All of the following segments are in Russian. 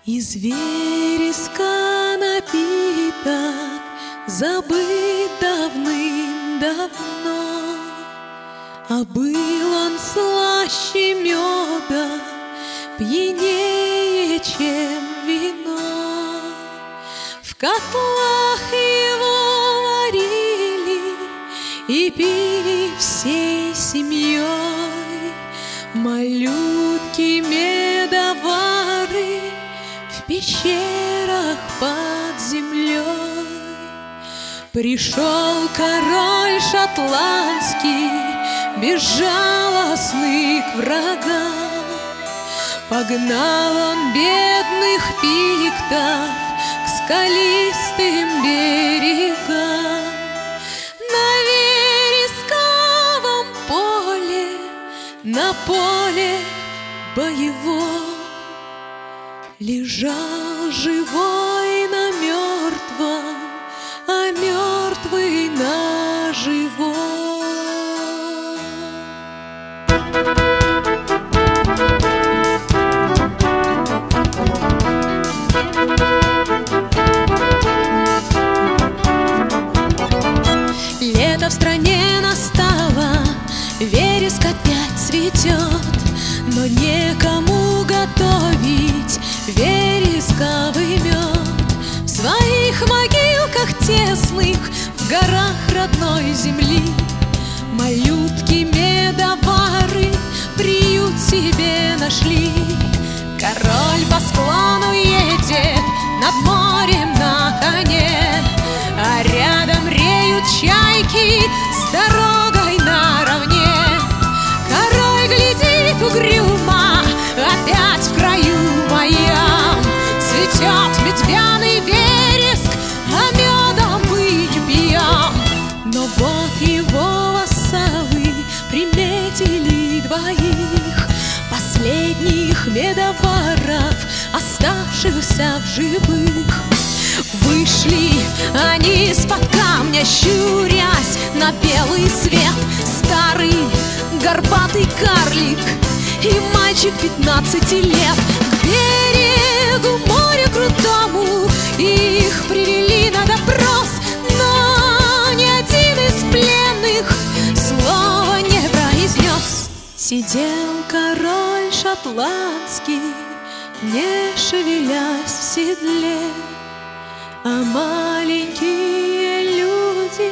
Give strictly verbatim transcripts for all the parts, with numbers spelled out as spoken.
Из вереска напиток забыт давным-давно, а был он слаще меда, пьянее, чем вино. В котлах его варили и пили всей семьей. Малютки-медовары в пещерах под землей. Пришел король шотландский, безжалостный к врагам. Погнал он бедных пиктов к скалистым берегам. На вересковом поле, на поле боевом лежал живой на мертвом, а мертвый на живом. Лето в стране настало, вереск опять цветет, но некому готовить вересковый мед. В своих могилках тесных, в горах родной земли, малютки-медовары приют себе нашли. Король по склону едет над морем на коне, а рядом реют чайки с дорогой наравне. Король глядит угрюмо, опять в краю моем цветет медвяный вереск, а медом мы не пьем. Но вот его вассалы приметили двоих последних медоваров, оставшихся в живых. Вышли они из-под камня, щурясь на белый свет. Старый горбатый карлик и мальчик пятнадцати лет. К берегу моря крутому их привели на допрос, но ни один из пленных слова не произнес. Сидел король шотландский, не шевелясь в седле, а маленькие люди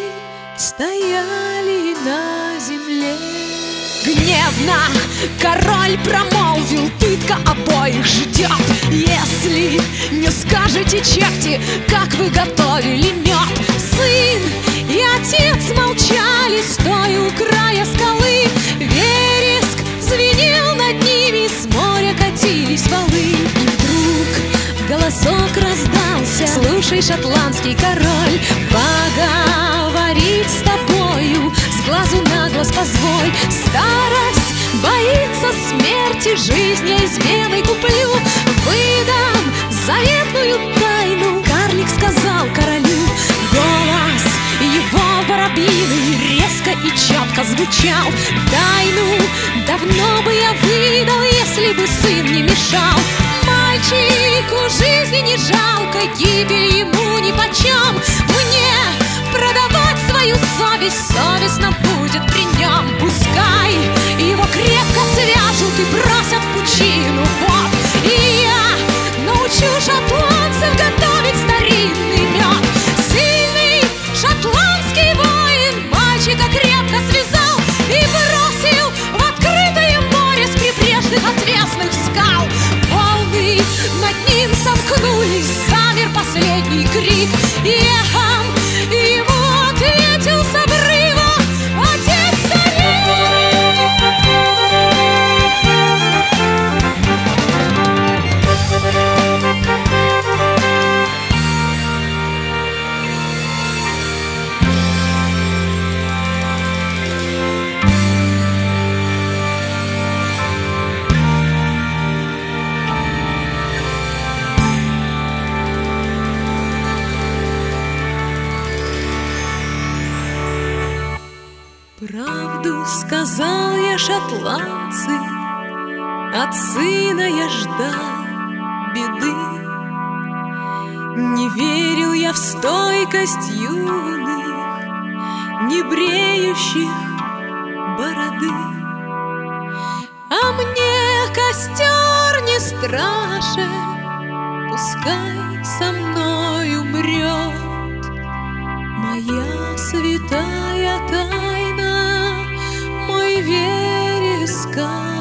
стояли на земле. Гневно король промолвил, пытка обоих ждет. Если не скажете, черти, как вы готовили мед. Сын и отец молчали, стоя у края скалы. Вереск звенел над ними, с моря катились валы. И вдруг голосок раздался: слушай, шотландский король, поговорить с тобою с глазу на глаз позволь. Старость боится смерти, жизнь я изменой куплю. Выдам заветную тайну, карлик сказал королю. Голос его воробьиный резко и четко звучал. Тайну давно бы я выдал, если бы сын не мешал. Мальчику жизни не жалко, гибель ему нипочем. Мне продавать свою совесть совестно будет при нем. Пускай его крепко свяжут и бросят в пучину. Вот и я научу шотландцев готовить старинный мед. Сильный шотландский воин мальчика крепко связал и бросил в открытое море с прибрежных отвесных скал. Волны над ним сомкнулись, замер последний крик, и эхом ему ответил с обрыва отец старик. Правду сказал я, шотландцы, от сына я ждал беды. Не верил я в стойкость юных, не бреющих бороды. А мне костер не страшен, пускай со мной умрет. Моя святая тайна, мой вереск.